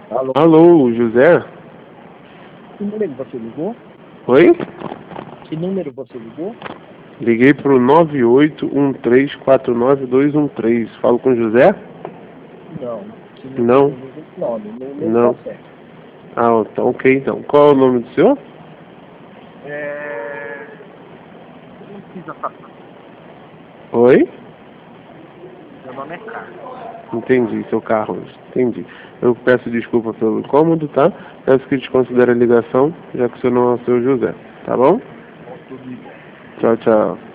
Alô? Alô, José? Que número você ligou? Oi? Que número você ligou? Liguei pro 9813492213. Falo com José? Não. Que Não? número esse nome? O número tá Não. certo. Ah, então ok então. Qual é o nome do senhor? Não precisa passar. Oi? Meu nome é Carlos. Entendi, seu Carlos. Entendi. Eu peço desculpa pelo incômodo, tá? Peço que desconsidere a ligação, já que o seu não é o seu José. Tá bom? Tudo de bom. Tchau, tchau.